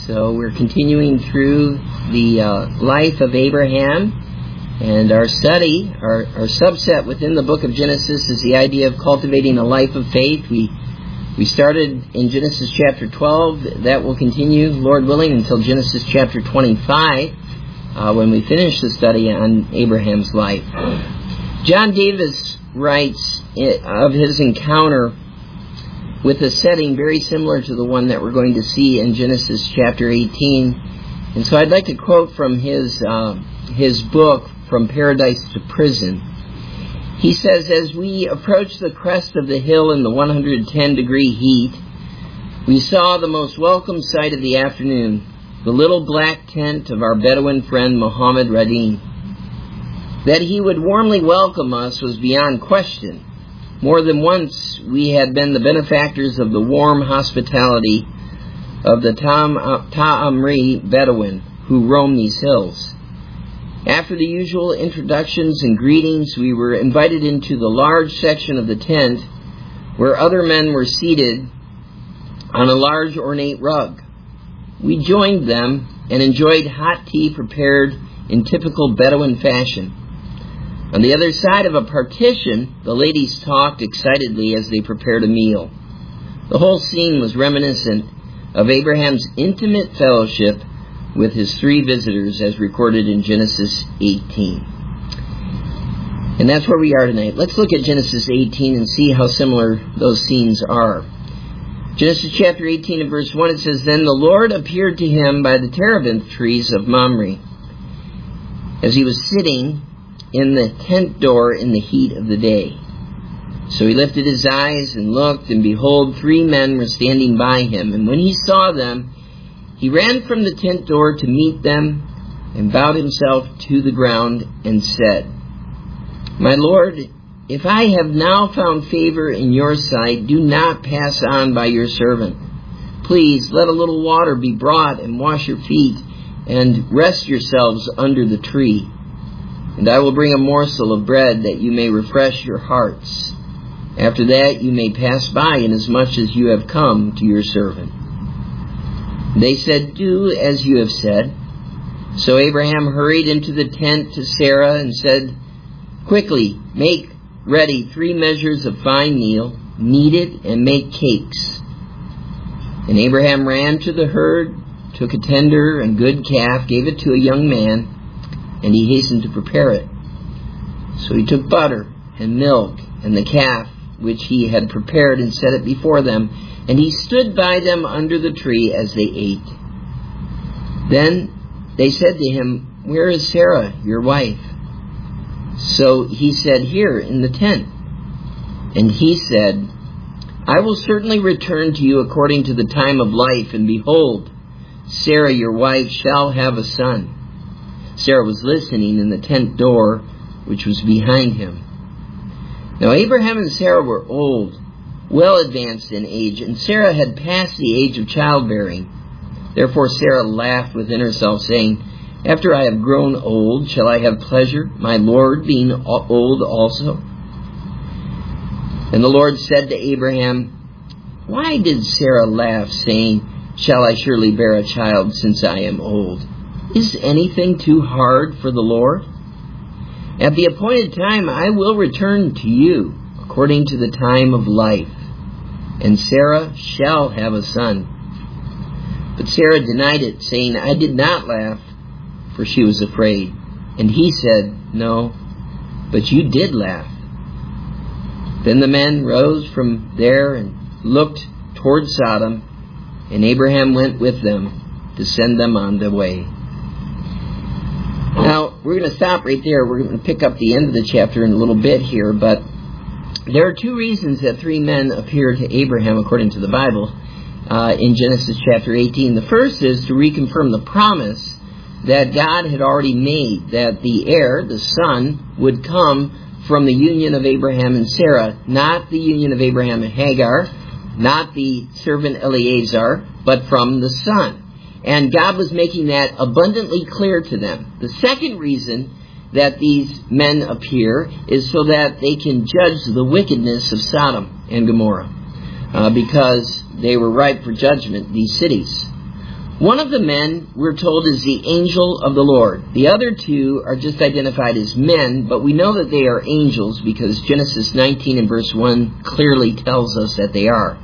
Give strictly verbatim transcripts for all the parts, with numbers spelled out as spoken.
So we're continuing through the uh, life of Abraham, and our study, our, our subset within the book of Genesis is the idea of cultivating a life of faith. We we started in Genesis chapter twelve. That will continue, Lord willing, until Genesis chapter twenty-five, uh, when we finish the study on Abraham's life. John Davis writes of his encounter with a setting very similar to the one that we're going to see in Genesis chapter eighteen. And so I'd like to quote from his uh, his book, From Paradise to Prison. He says, as we approached the crest of the hill in the one hundred ten degree heat, we saw the most welcome sight of the afternoon, the little black tent of our Bedouin friend Mohammed Radin. That he would warmly welcome us was beyond question. More than once we had been the benefactors of the warm hospitality of the Ta'amri Bedouin who roam these hills. After the usual introductions and greetings, we were invited into the large section of the tent where other men were seated on a large ornate rug. We joined them and enjoyed hot tea prepared in typical Bedouin fashion. On the other side of a partition, the ladies talked excitedly as they prepared a meal. The whole scene was reminiscent of Abraham's intimate fellowship with his three visitors as recorded in Genesis eighteen. And that's where we are tonight. Let's look at Genesis eighteen and see how similar those scenes are. Genesis chapter eighteen and verse one, it says, Then the Lord appeared to him by the terebinth trees of Mamre, as he was sitting in the tent door in the heat of the day. So he lifted his eyes and looked, and behold, three men were standing by him. And when he saw them, he ran from the tent door to meet them, and bowed himself to the ground, and said, My Lord, if I have now found favor in your sight, do not pass on by your servant. Please let a little water be brought, and wash your feet, and rest yourselves under the tree. And I will bring a morsel of bread that you may refresh your hearts. After that you may pass by, inasmuch as you have come to your servant. They said, Do as you have said. So Abraham hurried into the tent to Sarah and said, Quickly, make ready three measures of fine meal, knead it, and make cakes. And Abraham ran to the herd, took a tender and good calf, gave it to a young man, and he hastened to prepare it. So he took butter and milk and the calf which he had prepared and set it before them, and he stood by them under the tree as they ate. Then they said to him, Where is Sarah, your wife? So he said, Here, in the tent. And he said, I will certainly return to you according to the time of life, and behold, Sarah, your wife, shall have a son. Sarah was listening in the tent door, which was behind him. Now Abraham and Sarah were old, well advanced in age, and Sarah had passed the age of childbearing. Therefore Sarah laughed within herself, saying, After I have grown old, shall I have pleasure, my Lord being old also? And the Lord said to Abraham, Why did Sarah laugh, saying, Shall I surely bear a child, since I am old? Is anything too hard for the Lord? At the appointed time I will return to you, according to the time of life, and Sarah shall have a son. But Sarah denied it, saying, I did not laugh, for she was afraid. And he said, No, but you did laugh. Then the men rose from there and looked toward Sodom, and Abraham went with them to send them on their way. Now, we're going to stop right there. We're going to pick up the end of the chapter in a little bit here, but there are two reasons that three men appear to Abraham, according to the Bible, uh, in Genesis chapter eighteen. The first is to reconfirm the promise that God had already made, that the heir, the son, would come from the union of Abraham and Sarah, not the union of Abraham and Hagar, not the servant Eliezer, but from the son. And God was making that abundantly clear to them. The second reason that these men appear is so that they can judge the wickedness of Sodom and Gomorrah, uh, because they were ripe for judgment, these cities. One of the men, we're told, is the angel of the Lord. The other two are just identified as men, but we know that they are angels because Genesis nineteen and verse one clearly tells us that they are.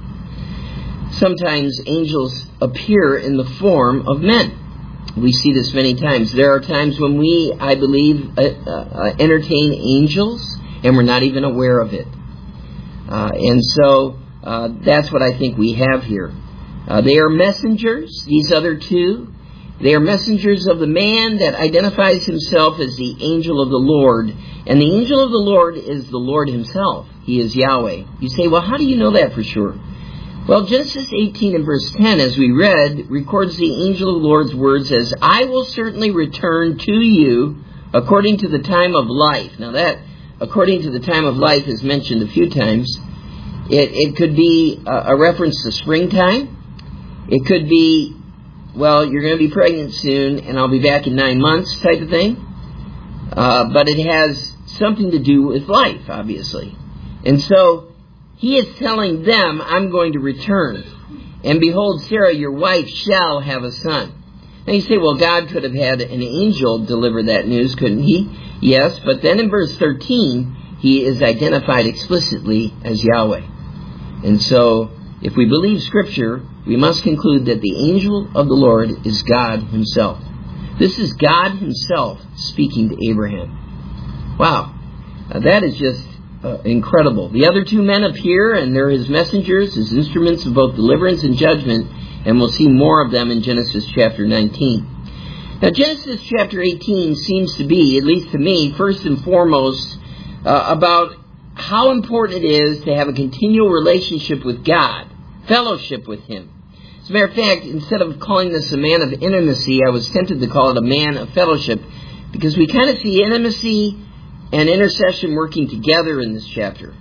Sometimes angels appear in the form of men. We see this many times. There are times when we, I believe, uh, uh, entertain angels and we're not even aware of it. Uh, and so uh, that's what I think we have here. Uh, they are messengers, these other two. They are messengers of the man that identifies himself as the angel of the Lord. And the angel of the Lord is the Lord himself. He is Yahweh. You say, well, how do you know that for sure? Well, Genesis eighteen and verse ten, as we read, records the angel of the Lord's words as, I will certainly return to you according to the time of life. Now that, according to the time of life, is mentioned a few times. It, it could be a, a reference to springtime. It could be, well, you're going to be pregnant soon and I'll be back in nine months type of thing. Uh, but it has something to do with life, obviously. And so he is telling them, I'm going to return. And behold, Sarah, your wife, shall have a son. Now you say, well, God could have had an angel deliver that news, couldn't he? Yes, but then in verse thirteen, he is identified explicitly as Yahweh. And so, if we believe Scripture, we must conclude that the angel of the Lord is God himself. This is God himself speaking to Abraham. Wow. Uh, that is just uh, incredible. The other two men appear, and they're his messengers, his instruments of both deliverance and judgment, and we'll see more of them in Genesis chapter nineteen. Now, Genesis chapter eighteen seems to be, at least to me, first and foremost, uh, about how important it is to have a continual relationship with God, fellowship with him. As a matter of fact, instead of calling this a man of intimacy, I was tempted to call it a man of fellowship, because we kind of see intimacy and intercession working together in this chapter.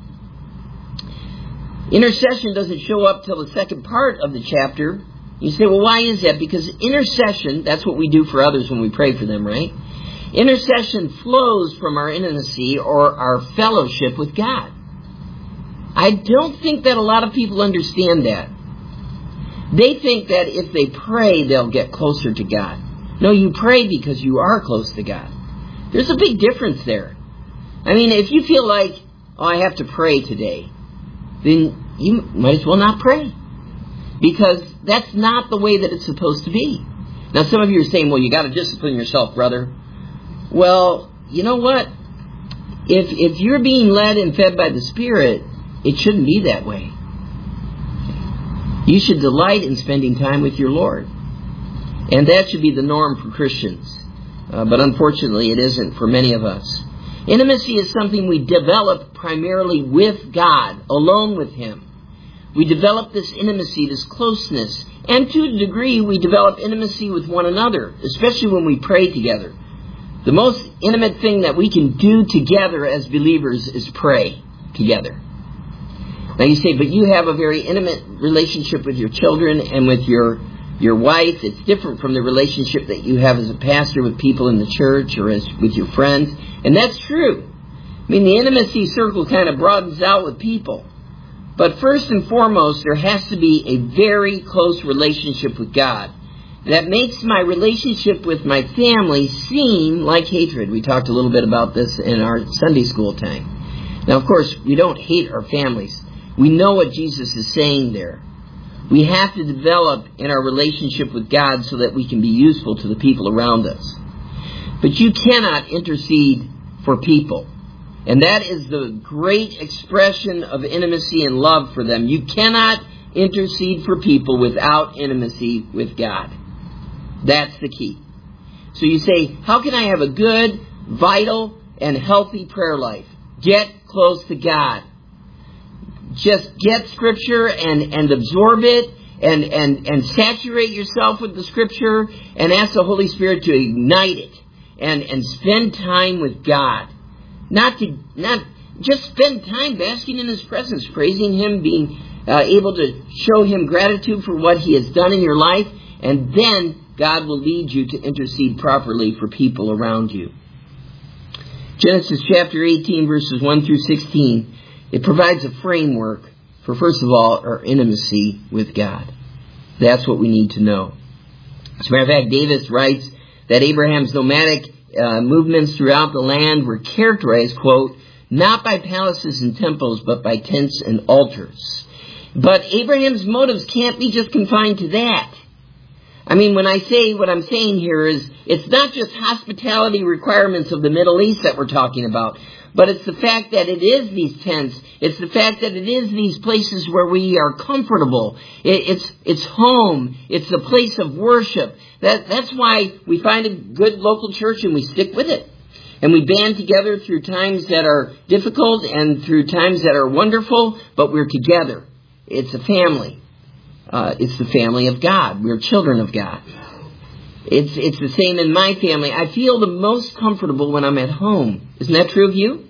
Intercession doesn't show up till the second part of the chapter. You say, well, why is that? Because intercession, that's what we do for others when we pray for them, right? Intercession flows from our intimacy or our fellowship with God. I don't think that a lot of people understand that. They think that if they pray, they'll get closer to God. No, you pray because you are close to God. There's a big difference there. I mean, if you feel like, oh, I have to pray today, then you might as well not pray. Because that's not the way that it's supposed to be. Now, some of you are saying, well, you got to discipline yourself, brother. Well, you know what? If if you're being led and fed by the Spirit, it shouldn't be that way. You should delight in spending time with your Lord. And that should be the norm for Christians. Uh, but unfortunately, it isn't for many of us. Intimacy is something we develop primarily with God, alone with him. We develop this intimacy, this closeness. And to a degree, we develop intimacy with one another, especially when we pray together. The most intimate thing that we can do together as believers is pray together. Now you say, but you have a very intimate relationship with your children and with your your wife. It's different from the relationship that you have as a pastor with people in the church or as with your friends. And that's true. I mean, the intimacy circle kind of broadens out with people. But first and foremost, there has to be a very close relationship with God. That makes my relationship with my family seem like hatred. We talked a little bit about this in our Sunday school time. Now, of course, we don't hate our families. We know what Jesus is saying there. We have to develop in our relationship with God so that we can be useful to the people around us. But you cannot intercede for people. And that is the great expression of intimacy and love for them. You cannot intercede for people without intimacy with God. That's the key. So you say, how can I have a good, vital, and healthy prayer life? Get close to God. Just get Scripture and, and absorb it and, and, and saturate yourself with the Scripture and ask the Holy Spirit to ignite it and, and spend time with God. Not to not just spend time basking in his presence, praising him, being uh, able to show him gratitude for what he has done in your life, and then God will lead you to intercede properly for people around you. Genesis chapter eighteen, verses one through sixteen, it provides a framework for, first of all, our intimacy with God. That's what we need to know. As a matter of fact, Davis writes that Abraham's nomadic uh, movements throughout the land were characterized, quote, not by palaces and temples, but by tents and altars. But Abraham's motives can't be just confined to that. I mean, when I say what I'm saying here is, it's not just hospitality requirements of the Middle East that we're talking about, but it's the fact that it is these tents. It's the fact that it is these places where we are comfortable. It, it's it's home. It's a place of worship. That that's why we find a good local church and we stick with it. And we band together through times that are difficult and through times that are wonderful, but we're together. It's a family. Uh, it's the family of God. We're children of God. It's it's the same in my family. I feel the most comfortable when I'm at home. Isn't that true of you?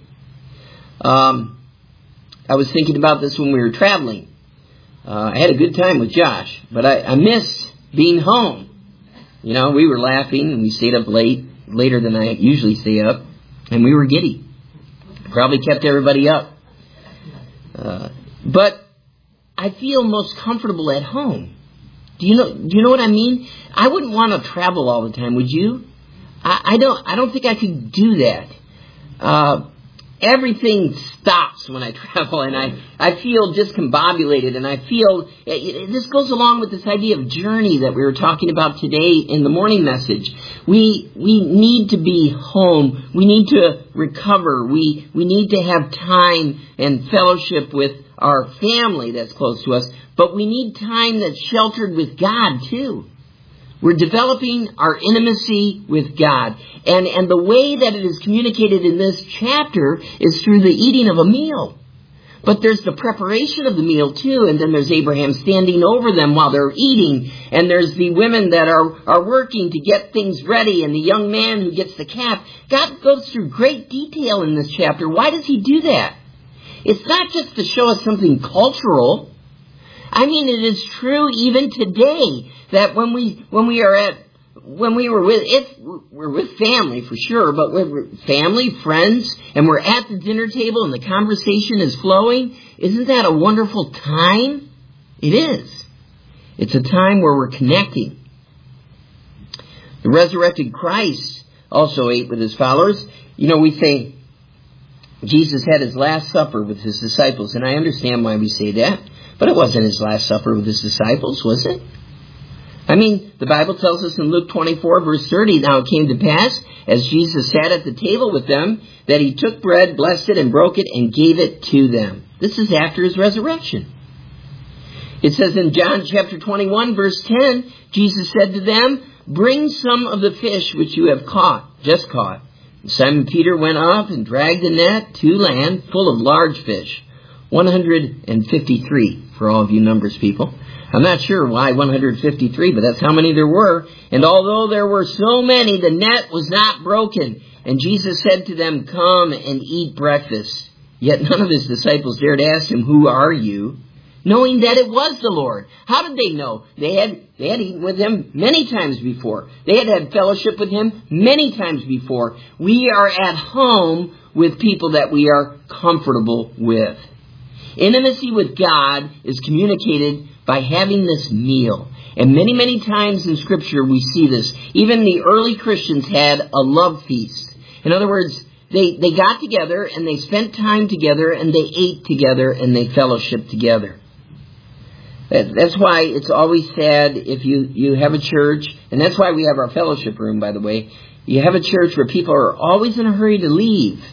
Um, I was thinking about this when we were traveling. Uh, I had a good time with Josh, but I, I miss being home. You know, we were laughing and we stayed up late, later than I usually stay up, and we were giddy. Probably kept everybody up. Uh, but I feel most comfortable at home. Do you know? Do you know what I mean? I wouldn't want to travel all the time, would you? I, I don't. I don't think I could do that. Uh, everything stops when I travel, and I, I feel discombobulated, and I feel it, this goes along with this idea of journey that we were talking about today in the morning message. We we need to be home. We need to recover. We we need to have time and fellowship with our family that's close to us, but we need time that's sheltered with God too. We're developing our intimacy with God. And, and the way that it is communicated in this chapter is through the eating of a meal. But there's the preparation of the meal too, and then there's Abraham standing over them while they're eating, and there's the women that are, are working to get things ready, and the young man who gets the calf. God goes through great detail in this chapter. Why does he do that? It's not just to show us something cultural. I mean, it is true even today that when we when we are at when we were with if we're with family for sure, but we're family, friends, and we're at the dinner table and the conversation is flowing, isn't that a wonderful time? It is. It's a time where we're connecting. The resurrected Christ also ate with his followers. You know, we say Jesus had his last supper with his disciples, and I understand why we say that, but it wasn't his last supper with his disciples, was it? I mean, the Bible tells us in Luke twenty-four, verse thirty, now it came to pass, as Jesus sat at the table with them, that he took bread, blessed it, and broke it, and gave it to them. This is after his resurrection. It says in John chapter twenty-one, verse ten, Jesus said to them, bring some of the fish which you have caught, just caught. Simon Peter went up and dragged the net to land full of large fish, one hundred fifty-three for all of you numbers people. I'm not sure why one hundred fifty-three, but that's how many there were. And although there were so many, the net was not broken. And Jesus said to them, come and eat breakfast. Yet none of his disciples dared ask him, who are you? Knowing that it was the Lord. How did they know? They had they had eaten with him many times before. They had had fellowship with him many times before. We are at home with people that we are comfortable with. Intimacy with God is communicated by having this meal. And many, many times in Scripture we see this. Even the early Christians had a love feast. In other words, they, they got together and they spent time together and they ate together and they fellowshiped together. That's why it's always sad if you, you have a church, and that's why we have our fellowship room, by the way. You have a church where people are always in a hurry to leave.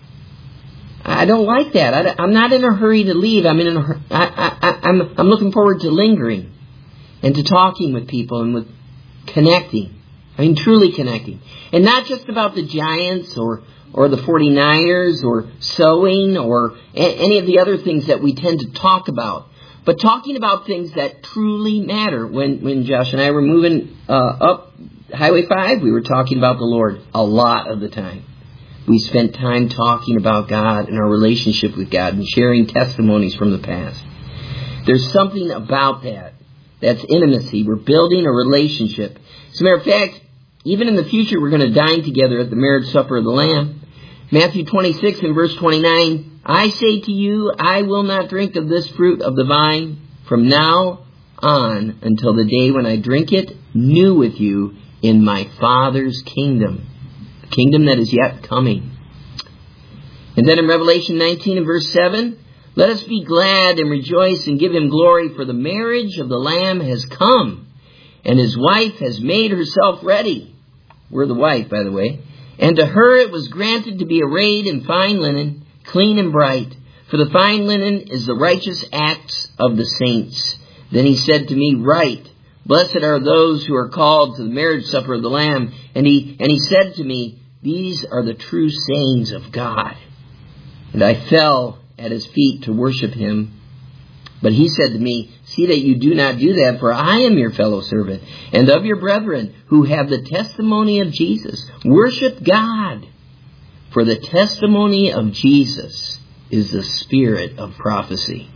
I don't like that. I, I'm not in a hurry to leave. I'm in a, I, I, I'm, I'm looking forward to lingering and to talking with people and with connecting. I mean, truly connecting. And not just about the Giants or, or the forty-niners or sewing or a, any of the other things that we tend to talk about. But talking about things that truly matter. When when Josh and I were moving uh, up Highway five, we were talking about the Lord a lot of the time. We spent time talking about God and our relationship with God and sharing testimonies from the past. There's something about that. That's intimacy. We're building a relationship. As a matter of fact, even in the future, we're going to dine together at the marriage supper of the Lamb. Matthew twenty-six and verse twenty-nine, I say to you, I will not drink of this fruit of the vine from now on until the day when I drink it new with you in my Father's kingdom, the kingdom that is yet coming. And then in Revelation nineteen and verse seven, let us be glad and rejoice and give him glory, for the marriage of the Lamb has come, and his wife has made herself ready. We're the wife, by the way. And to her it was granted to be arrayed in fine linen, clean and bright. For the fine linen is the righteous acts of the saints. Then he said to me, write, blessed are those who are called to the marriage supper of the Lamb. And he, and he said to me, these are the true sayings of God. And I fell at his feet to worship him. But he said to me, see that you do not do that, for I am your fellow servant, and of your brethren who have the testimony of Jesus. Worship God, for the testimony of Jesus is the spirit of prophecy.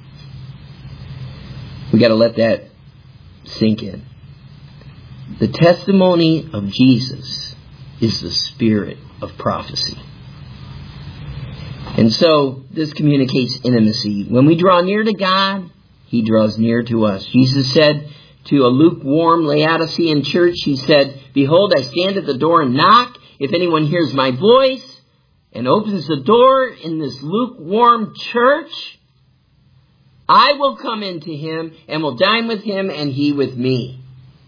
We got to let that sink in. The testimony of Jesus is the spirit of prophecy. And so, this communicates intimacy. When we draw near to God, he draws near to us. Jesus said to a lukewarm Laodicean church, he said, behold, I stand at the door and knock. If anyone hears my voice and opens the door in this lukewarm church, I will come into him and will dine with him and he with me.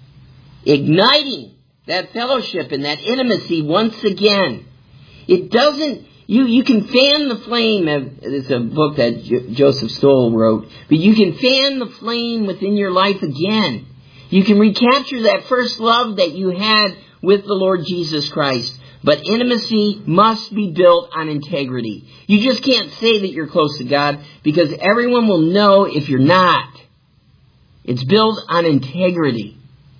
Igniting that fellowship and that intimacy once again. It doesn't You you can fan the flame. It's a book that J- Joseph Stoll wrote. But you can fan the flame within your life again. You can recapture that first love that you had with the Lord Jesus Christ. But intimacy must be built on integrity. You just can't say that you're close to God, because everyone will know if you're not. It's built on integrity.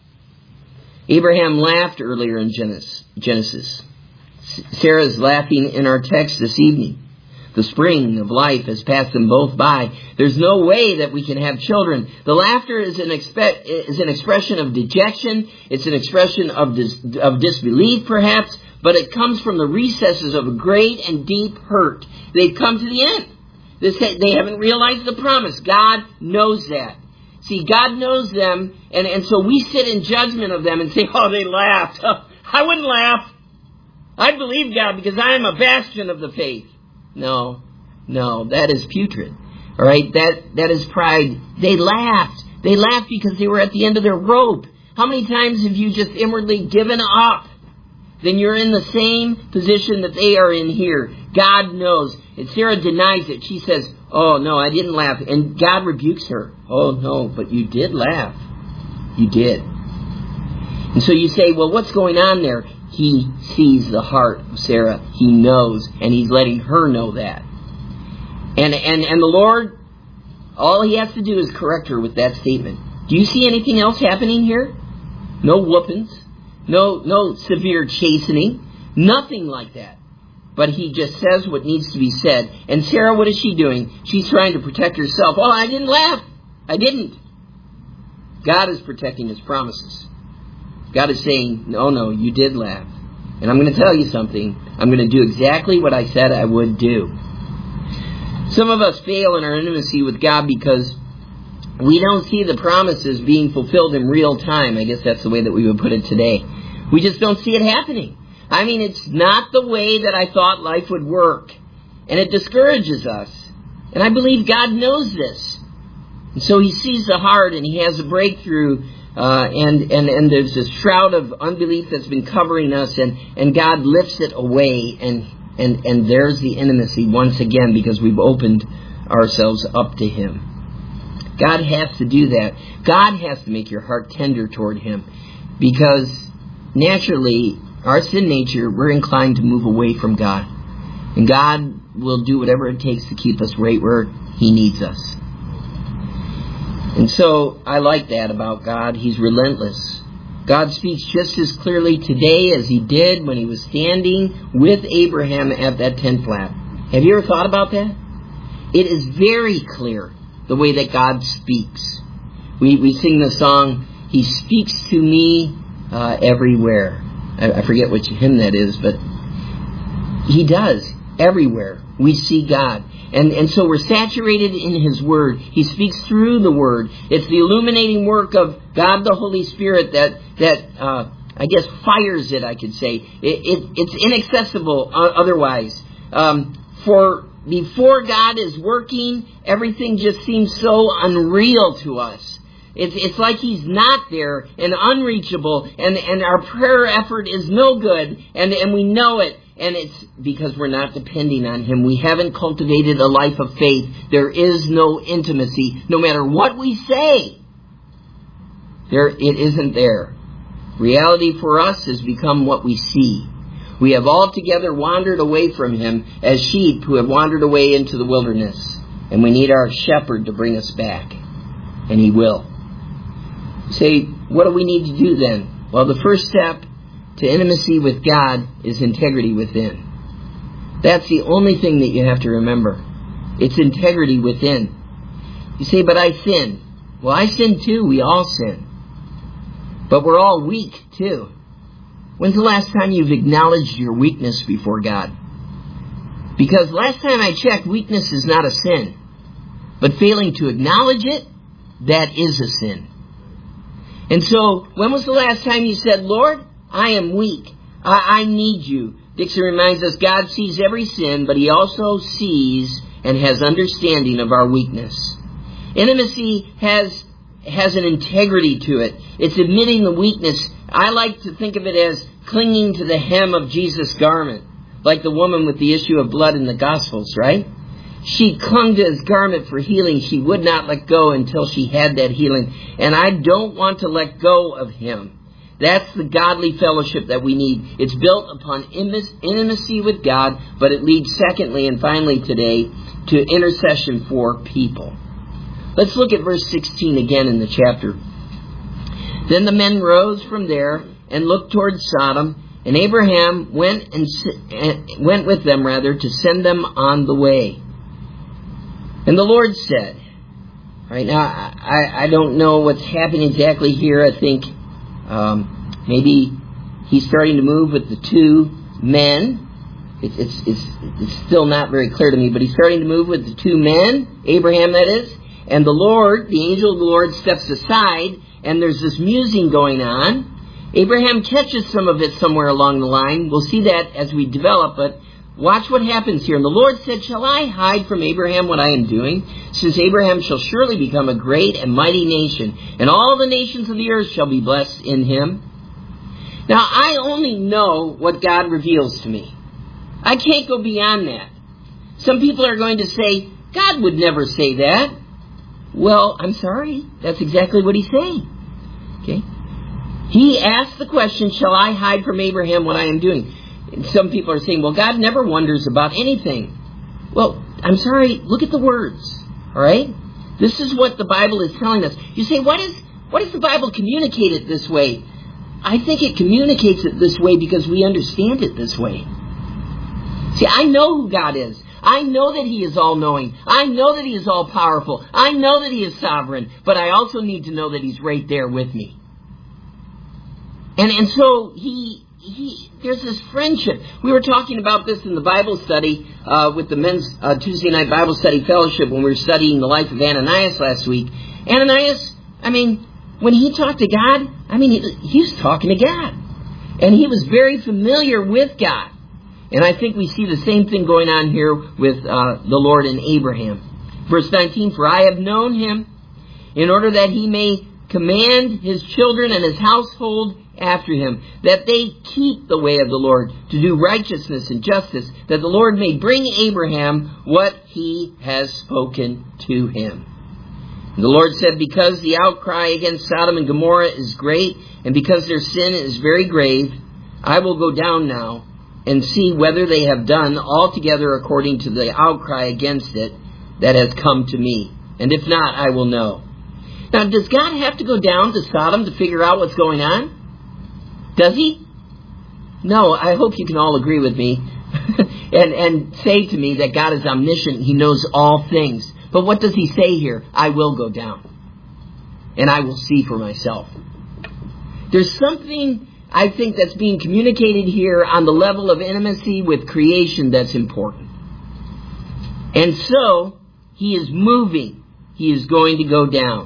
Abraham laughed earlier in Genesis. Sarah is laughing in our text this evening. The spring of life has passed them both by. There's no way that we can have children. The laughter is an, expe- is an expression of dejection. It's an expression of, dis- of disbelief, perhaps. But it comes from the recesses of a great and deep hurt. They've come to the end. This, they haven't realized the promise. God knows that. See, God knows them. And, and so we sit in judgment of them and say, oh, they laughed. I wouldn't laugh. I believe God because I am a bastion of the faith. No, no, that is putrid. All right, that that is pride. They laughed. They laughed because they were at the end of their rope. How many times have you just inwardly given up? Then you're in the same position that they are in here. God knows. And Sarah denies it. She says, oh, no, I didn't laugh. And God rebukes her. Oh, no, but you did laugh. You did. And so you say, well, what's going on there? He sees the heart of Sarah. He knows, and he's letting her know that. And and and the Lord, all he has to do is correct her with that statement. Do you see anything else happening here? No whoopings, no no severe chastening, nothing like that. But he just says what needs to be said. And Sarah, what is she doing? She's trying to protect herself. Oh, I didn't laugh. I didn't. God is protecting his promises. God is saying, no, no, you did laugh. And I'm going to tell you something. I'm going to do exactly what I said I would do. Some of us fail in our intimacy with God because we don't see the promises being fulfilled in real time. I guess that's the way that we would put it today. We just don't see it happening. I mean, it's not the way that I thought life would work. And it discourages us. And I believe God knows this. And so he sees the heart and he has a breakthrough. Uh, and, and, and there's this shroud of unbelief that's been covering us, and, and God lifts it away, and, and, and there's the intimacy once again because we've opened ourselves up to him. God has to do that. God has to make your heart tender toward him, because naturally, our sin nature, we're inclined to move away from God. And God will do whatever it takes to keep us right where he needs us. And so I like that about God. He's relentless. God speaks just as clearly today as he did when he was standing with Abraham at that tent flap. Have you ever thought about that? It is very clear the way that God speaks. We we sing the song, he speaks to me uh, everywhere. I, I forget which hymn that is, but he does. Everywhere we see God. And, and so we're saturated in His Word. He speaks through the Word. It's the illuminating work of God the Holy Spirit that, that uh, I guess, fires it, I could say. It, it, it's inaccessible otherwise. Um, for before God is working, everything just seems so unreal to us. It's, it's like He's not there and unreachable, and, and our prayer effort is no good, and, and we know it. And it's because we're not depending on Him. We haven't cultivated a life of faith. There is no intimacy. No matter what we say, there it isn't there. Reality for us has become what we see. We have altogether wandered away from Him as sheep who have wandered away into the wilderness. And we need our shepherd to bring us back. And He will. You say, what do we need to do then? Well, the first step to intimacy with God is integrity within. That's the only thing that you have to remember. It's integrity within. You say, but I sin. Well, I sin too. We all sin. But we're all weak too. When's the last time you've acknowledged your weakness before God? Because last time I checked, weakness is not a sin. But failing to acknowledge it, that is a sin. And so, when was the last time you said, Lord, I am weak. I, I need you. Dixon reminds us God sees every sin, but He also sees and has understanding of our weakness. Intimacy has has an integrity to it. It's admitting the weakness. I like to think of it as clinging to the hem of Jesus' garment, like the woman with the issue of blood in the Gospels, right? She clung to His garment for healing. She would not let go until she had that healing. And I don't want to let go of Him. That's the godly fellowship that we need. It's built upon intimacy with God, but it leads secondly and finally today to intercession for people. Let's look at verse sixteen again in the chapter. Then the men rose from there and looked toward Sodom, and Abraham went and went with them rather to send them on the way. And the Lord said, all right, now I, I don't know what's happening exactly here. I think Um, maybe he's starting to move with the two men. It's, it's, it's, it's still not very clear to me, but he's starting to move with the two men, Abraham that is, and the Lord, the angel of the Lord steps aside, and there's this musing going on. Abraham catches some of it somewhere along the line. We'll see that as we develop, but watch what happens here. And the Lord said, shall I hide from Abraham what I am doing? Since Abraham shall surely become a great and mighty nation, and all the nations of the earth shall be blessed in him. Now, I only know what God reveals to me. I can't go beyond that. Some people are going to say, God would never say that. Well, I'm sorry. That's exactly what he's saying. Okay? He asked the question, shall I hide from Abraham what I am doing? And some people are saying, well, God never wonders about anything. Well, I'm sorry. Look at the words. All right? This is what the Bible is telling us. You say, what is, what does the Bible communicate it this way? I think it communicates it this way because we understand it this way. See, I know who God is. I know that He is all-knowing. I know that He is all-powerful. I know that He is sovereign. But I also need to know that He's right there with me. And and so He... He, there's this friendship. We were talking about this in the Bible study uh, with the men's uh, Tuesday night Bible study fellowship when we were studying the life of Ananias last week. Ananias, I mean, when he talked to God, I mean, he, he was talking to God. And he was very familiar with God. And I think we see the same thing going on here with uh, the Lord and Abraham. Verse nineteen, for I have known him in order that he may command his children and his household after him, that they keep the way of the Lord, to do righteousness and justice, that the Lord may bring Abraham what he has spoken to him. And the Lord said, because the outcry against Sodom and Gomorrah is great, and because their sin is very grave, I will go down now and see whether they have done altogether according to the outcry against it that has come to me. And if not, I will know. Now, does God have to go down to Sodom to figure out what's going on? Does he? No, I hope you can all agree with me and, and say to me that God is omniscient. He knows all things. But what does he say here? I will go down. And I will see for myself. There's something I think that's being communicated here on the level of intimacy with creation that's important. And so, he is moving. He is going to go down.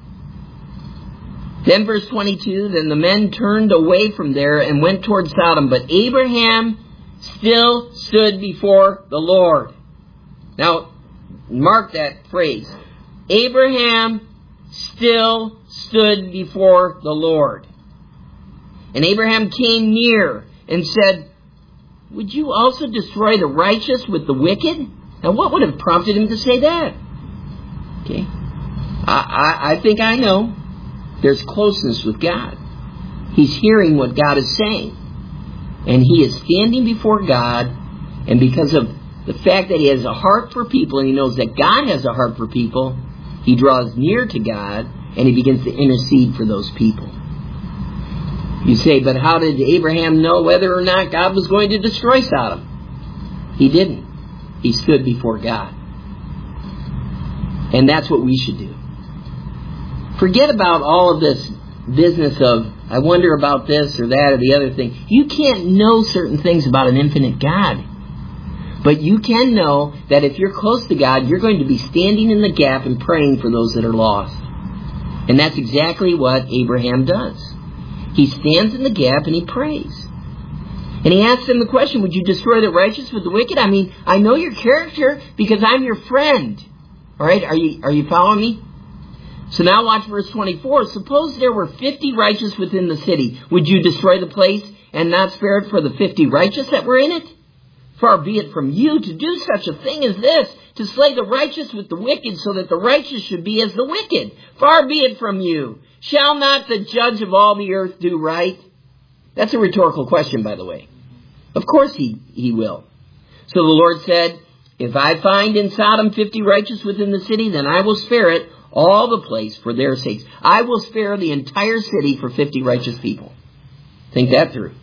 Then verse twenty-two, then the men turned away from there and went toward Sodom, but Abraham still stood before the Lord. Now, mark that phrase. Abraham still stood before the Lord. And Abraham came near and said, would you also destroy the righteous with the wicked? Now, what would have prompted him to say that? Okay. I, I, I think I know. There's closeness with God. He's hearing what God is saying. And he is standing before God, and because of the fact that he has a heart for people, and he knows that God has a heart for people, he draws near to God, and he begins to intercede for those people. You say, but how did Abraham know whether or not God was going to destroy Sodom? He didn't. He stood before God. And that's what we should do. Forget about all of this business of, I wonder about this or that or the other thing. You can't know certain things about an infinite God. But you can know that if you're close to God, you're going to be standing in the gap and praying for those that are lost. And that's exactly what Abraham does. He stands in the gap and he prays. And he asks them the question, would you destroy the righteous with the wicked? I mean, I know your character because I'm your friend. All right, are you, are you following me? So now watch verse twenty-four. Suppose there were fifty righteous within the city. Would you destroy the place and not spare it for the fifty righteous that were in it? Far be it from you to do such a thing as this, to slay the righteous with the wicked, so that the righteous should be as the wicked. Far be it from you. Shall not the judge of all the earth do right? That's a rhetorical question, by the way. Of course he, he will. So the Lord said, if I find in Sodom fifty righteous within the city, then I will spare it, all the place for their sakes. I will spare the entire city for fifty righteous people. Think that through.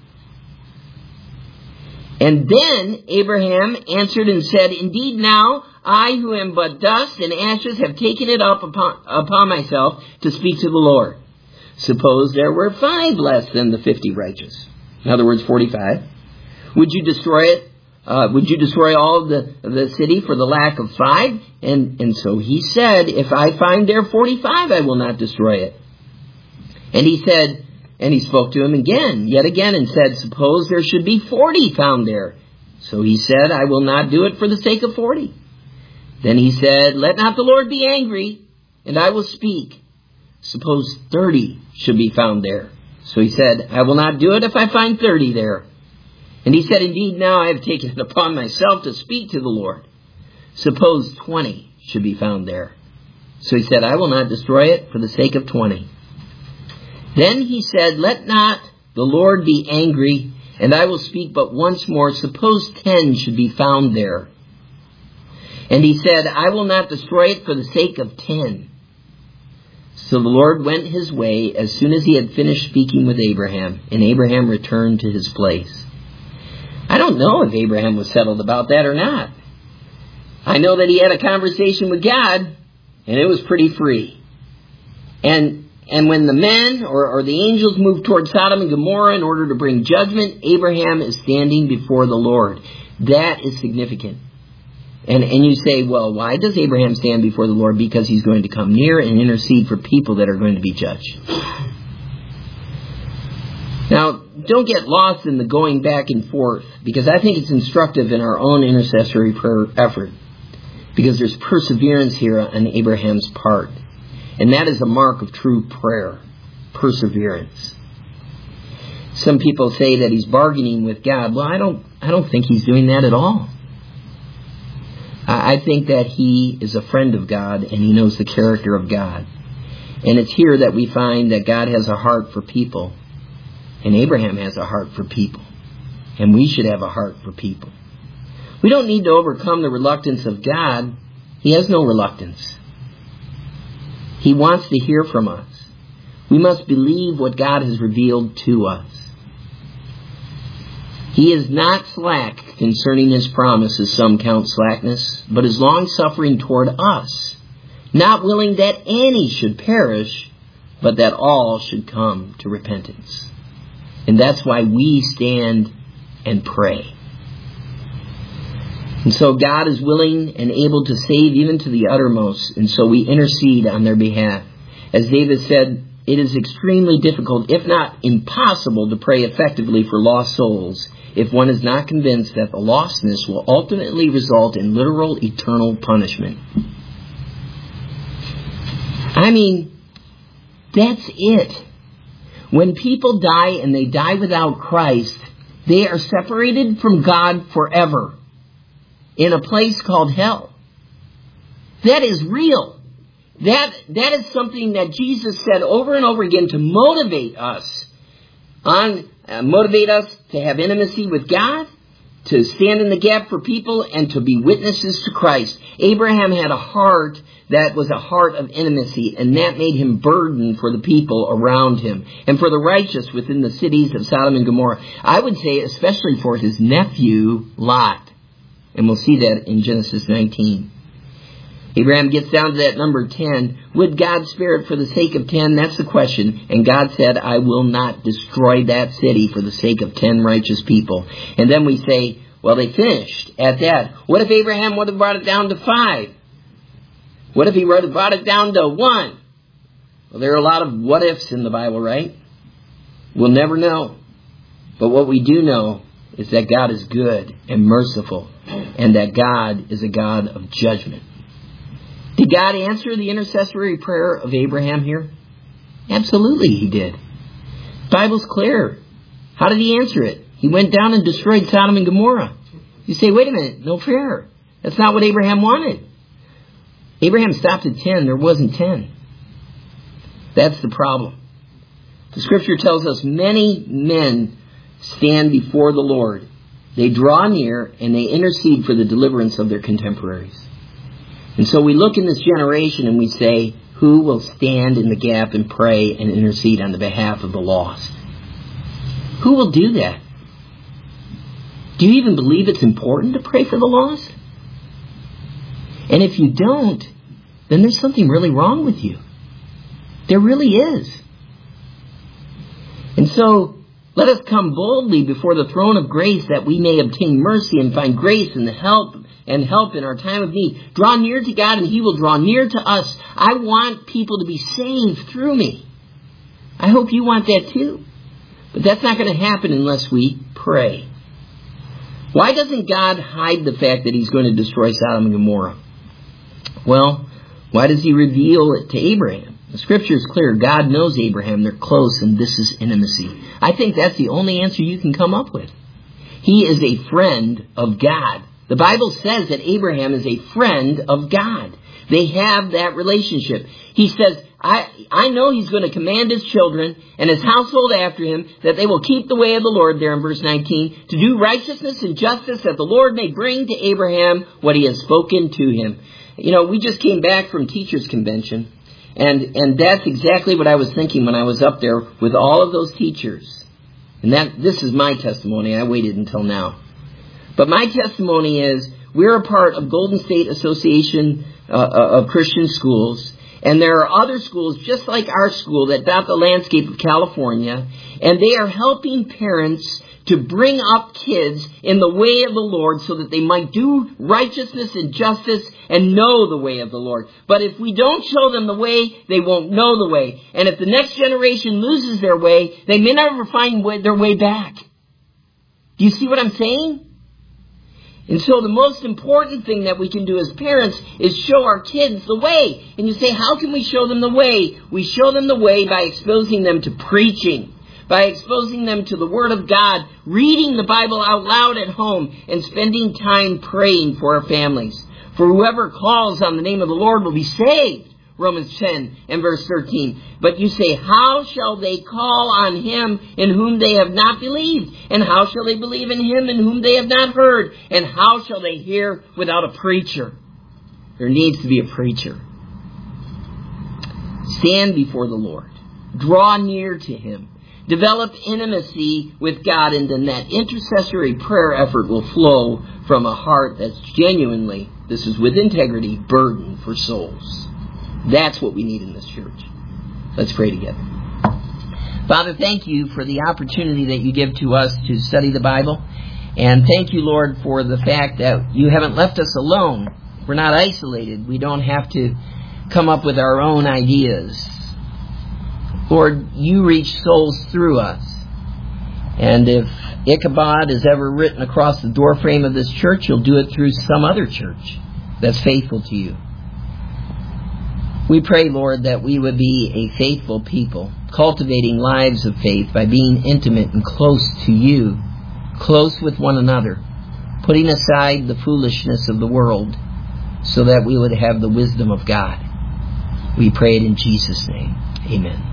And then Abraham answered and said, indeed now, I who am but dust and ashes have taken it up upon, upon myself to speak to the Lord. Suppose there were five less than the fifty righteous. In other words, forty-five. Would you destroy it? Uh, would you destroy all the, the city for the lack of five? And, and so he said, if I find there forty-five, I will not destroy it. And he said, and he spoke to him again, yet again, and said, suppose there should be forty found there. So he said, I will not do it for the sake of forty. Then he said, let not the Lord be angry, and I will speak. Suppose thirty should be found there. So he said, I will not do it if I find thirty there. And he said, indeed, now I have taken it upon myself to speak to the Lord. Suppose twenty should be found there. So he said, I will not destroy it for the sake of twenty. Then he said, let not the Lord be angry, and I will speak but once more. Suppose ten should be found there. And he said, I will not destroy it for the sake of ten. So the Lord went his way as soon as he had finished speaking with Abraham, and Abraham returned to his place. I don't know if Abraham was settled about that or not. I know that he had a conversation with God, and it was pretty free. And and when the men or, or the angels moved toward Sodom and Gomorrah in order to bring judgment, Abraham is standing before the Lord. That is significant. And and you say, well, why does Abraham stand before the Lord? Because he's going to come near and intercede for people that are going to be judged. Now, don't get lost in the going back and forth, because I think it's instructive in our own intercessory prayer effort, because there's perseverance here on Abraham's part. And that is a mark of true prayer, perseverance. Some people say that he's bargaining with God. Well, I don't, I don't think he's doing that at all. I think that he is a friend of God and he knows the character of God. And it's here that we find that God has a heart for people. And Abraham has a heart for people. And we should have a heart for people. We don't need to overcome the reluctance of God. He has no reluctance. He wants to hear from us. We must believe what God has revealed to us. He is not slack concerning his promise, as some count slackness, but is long-suffering toward us, not willing that any should perish, but that all should come to repentance. And that's why we stand and pray. And so God is willing and able to save even to the uttermost. And so we intercede on their behalf. As David said, it is extremely difficult, if not impossible, to pray effectively for lost souls if one is not convinced that the lostness will ultimately result in literal eternal punishment. I mean, that's it. When people die and they die without Christ, they are separated from God forever in a place called hell. That is real. That, that is something that Jesus said over and over again to motivate us on, uh, motivate us to have intimacy with God, to stand in the gap for people, and to be witnesses to Christ. Abraham had a heart that was a heart of intimacy, and that made him burden for the people around him and for the righteous within the cities of Sodom and Gomorrah. I would say especially for his nephew, Lot. And we'll see that in Genesis nineteen. Abraham gets down to that number ten. Would God spare it for the sake of ten? That's the question. And God said, I will not destroy that city for the sake of ten righteous people. And then we say, well, they finished at that. What if Abraham would have brought it down to five? What if he would have brought it down to one? Well, there are a lot of what ifs in the Bible, right? We'll never know. But what we do know is that God is good and merciful, and that God is a God of judgment. Did God answer the intercessory prayer of Abraham here? Absolutely he did. The Bible's clear. How did he answer it? He went down and destroyed Sodom and Gomorrah. You say, wait a minute, no fair. That's not what Abraham wanted. Abraham stopped at ten. There wasn't ten. That's the problem. The Scripture tells us many men stand before the Lord. They draw near and they intercede for the deliverance of their contemporaries. And so we look in this generation and we say, who will stand in the gap and pray and intercede on the behalf of the lost? Who will do that? Do you even believe it's important to pray for the lost? And if you don't, then there's something really wrong with you. There really is. And so, let us come boldly before the throne of grace that we may obtain mercy and find grace and help and help in our time of need. Draw near to God and He will draw near to us. I want people to be saved through me. I hope you want that too. But that's not going to happen unless we pray. Why doesn't God hide the fact that He's going to destroy Sodom and Gomorrah? Well, why does He reveal it to Abraham? The Scripture is clear. God knows Abraham. They're close, and this is intimacy. I think that's the only answer you can come up with. He is a friend of God. The Bible says that Abraham is a friend of God. They have that relationship. He says, I, I know He's going to command His children and His household after Him that they will keep the way of the Lord, there in verse nineteen, to do righteousness and justice, that the Lord may bring to Abraham what He has spoken to him. You know, we just came back from Teachers Convention. And and that's exactly what I was thinking when I was up there with all of those teachers. And that this is my testimony. I waited until now. But my testimony is we're a part of Golden State Association uh, of Christian Schools. And there are other schools just like our school that dot the landscape of California. And they are helping parents to bring up kids in the way of the Lord so that they might do righteousness and justice and know the way of the Lord. But if we don't show them the way, they won't know the way. And if the next generation loses their way, they may never find their way back. Do you see what I'm saying? And so the most important thing that we can do as parents is show our kids the way. And you say, how can we show them the way? We show them the way by exposing them to preaching, by exposing them to the Word of God, reading the Bible out loud at home, and spending time praying for our families. For whoever calls on the name of the Lord will be saved. Romans ten and verse thirteen. But you say, how shall they call on Him in whom they have not believed? And how shall they believe in Him in whom they have not heard? And how shall they hear without a preacher? There needs to be a preacher. Stand before the Lord. Draw near to Him. Develop intimacy with God, and then that intercessory prayer effort will flow from a heart that's genuinely, this is with integrity, burdened for souls. That's what we need in this church. Let's pray together. Father, thank you for the opportunity that you give to us to study the Bible. And thank you, Lord, for the fact that you haven't left us alone. We're not isolated. We don't have to come up with our own ideas. Lord, you reach souls through us. And if Ichabod is ever written across the doorframe of this church, you'll do it through some other church that's faithful to you. We pray, Lord, that we would be a faithful people, cultivating lives of faith by being intimate and close to you, close with one another, putting aside the foolishness of the world so that we would have the wisdom of God. We pray it in Jesus' name. Amen.